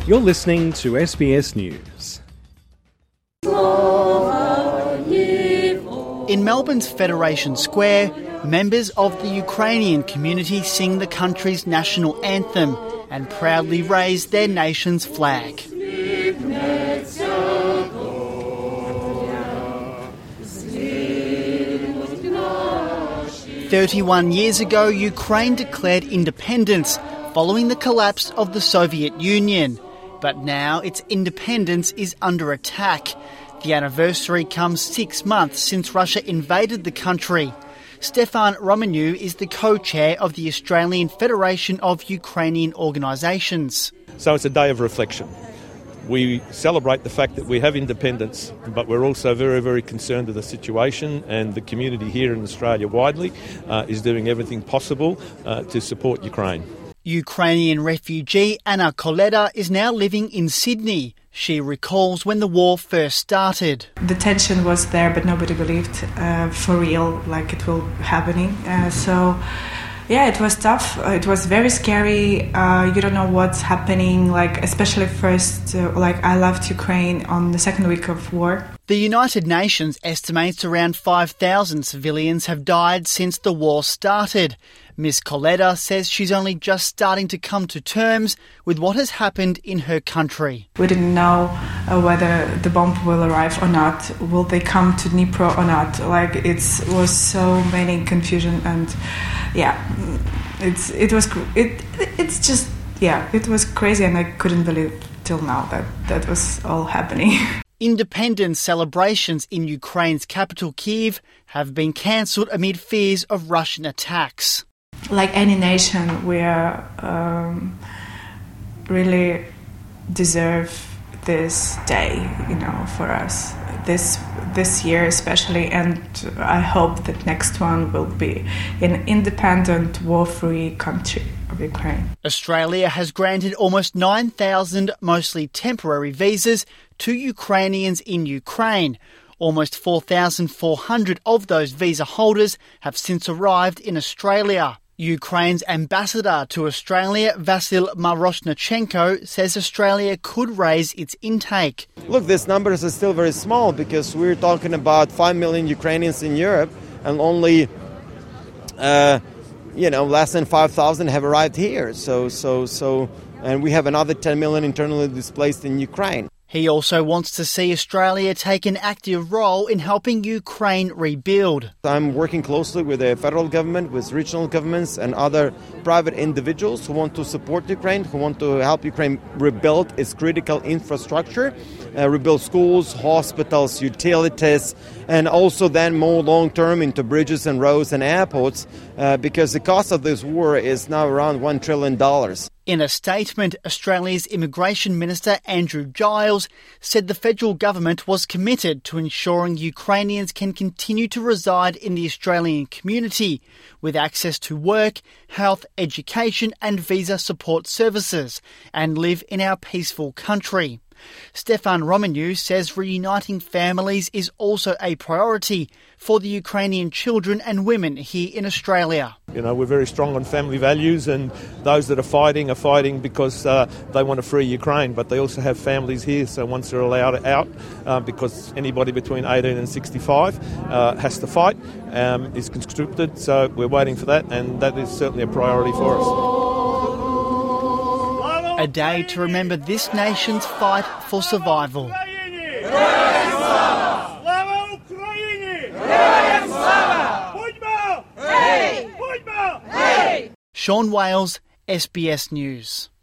You're listening to SBS News. In Melbourne's Federation Square, members of the Ukrainian community sing the country's national anthem and proudly raise their nation's flag. 31 years ago, Ukraine declared independence following the collapse of the Soviet Union. But now its independence is under attack. The anniversary comes 6 months since Russia invaded the country. Stefan Romaniu is the co-chair of the Australian Federation of Ukrainian Organisations. So it's a day of reflection. We celebrate the fact that we have independence, but we're also very, very concerned with the situation, and the community here in Australia widely is doing everything possible to support Ukraine. Ukrainian refugee Anna Koleda is now living in Sydney. She recalls when the war first started. The tension was there, but nobody believed for real like it will happening. Yeah, it was tough. It was very scary. You don't know what's happening, especially first, I left Ukraine on the second week of war. The United Nations estimates around 5,000 civilians have died since the war started. Ms. Koleda says she's only just starting to come to terms with what has happened in her country. We didn't know whether the bomb will arrive or not. Will they come to Dnipro or not? It was so many confusion, and it was crazy, and I couldn't believe till now that was all happening. Independence celebrations in Ukraine's capital Kyiv have been cancelled amid fears of Russian attacks. Like any nation, we are really deserve this day, for us. This year especially, and I hope that next one will be an independent, war-free country of Ukraine. Australia has granted almost 9,000 mostly temporary visas to Ukrainians in Ukraine. Almost 4,400 of those visa holders have since arrived in Australia. Ukraine's ambassador to Australia, Vasyl Maroshnachenko, says Australia could raise its intake. Look, these numbers are still very small because we're talking about 5 million Ukrainians in Europe, and only, less than 5,000 have arrived here. And we have another 10 million internally displaced in Ukraine. He also wants to see Australia take an active role in helping Ukraine rebuild. I'm working closely with the federal government, with regional governments and other private individuals who want to support Ukraine, who want to help Ukraine rebuild its critical infrastructure, rebuild schools, hospitals, utilities, and also then more long-term into bridges and roads and airports, because the cost of this war is now around $1 trillion. In a statement, Australia's Immigration Minister Andrew Giles said the federal government was committed to ensuring Ukrainians can continue to reside in the Australian community with access to work, health, education and visa support services and live in our peaceful country. Stefan Romaniu says reuniting families is also a priority for the Ukrainian children and women here in Australia. We're very strong on family values, and those that are fighting because they want to free Ukraine, but they also have families here, so once they're allowed out, because anybody between 18 and 65 has to fight, is conscripted, so we're waiting for that, and that is certainly a priority for us. A day to remember this nation's fight for survival. Sean Wales, SBS News.